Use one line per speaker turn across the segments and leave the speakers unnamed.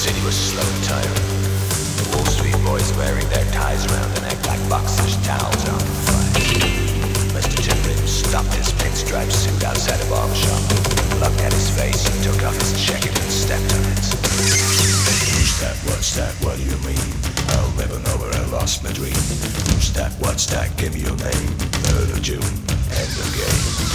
city was slow and tiring. The Wall Street boys wearing their ties around their neck like boxers' towels around the flies. Mr. Timlin stopped his pinstripe suit outside a barber shop, looked at his face and took off his jacket and stepped on it.
Who's that? What's that? What do you mean? I'll never know where I lost my dream. Who's that? What's that? Give me your name. 3rd of June, end of game.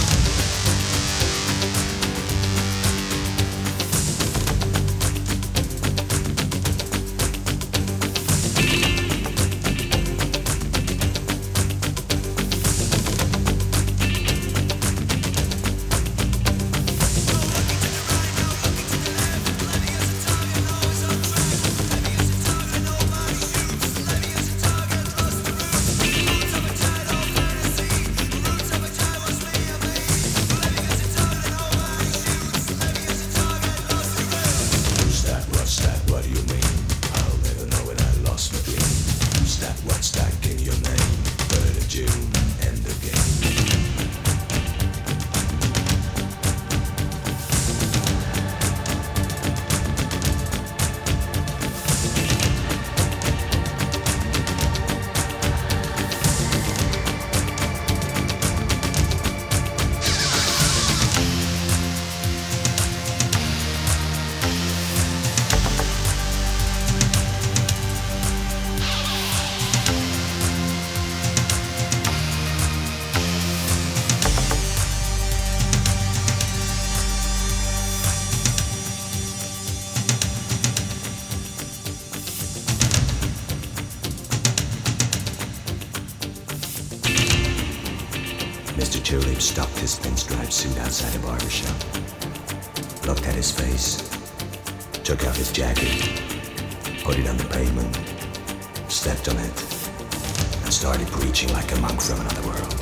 Mr. Tulip stopped his pinstripe suit outside a barber shop, looked at his face, took off his jacket, put it on the pavement, stepped on it, and started preaching like a monk from another world.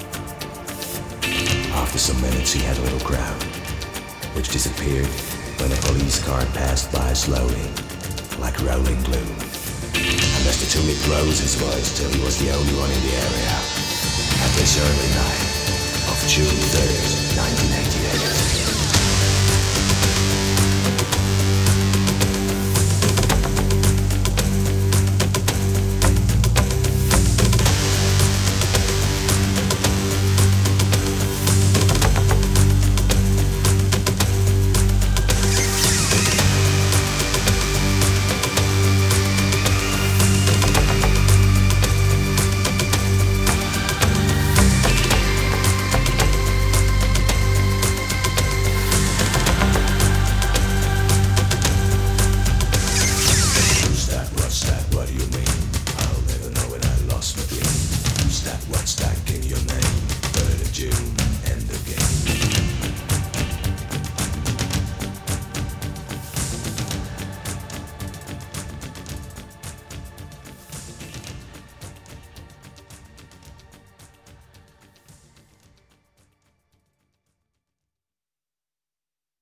After some minutes he had a little crowd, which disappeared when a police car passed by slowly, like rolling gloom. And Mr. Tulip rose his voice till he was the only one in the area. At this early night of June 3rd, 1988.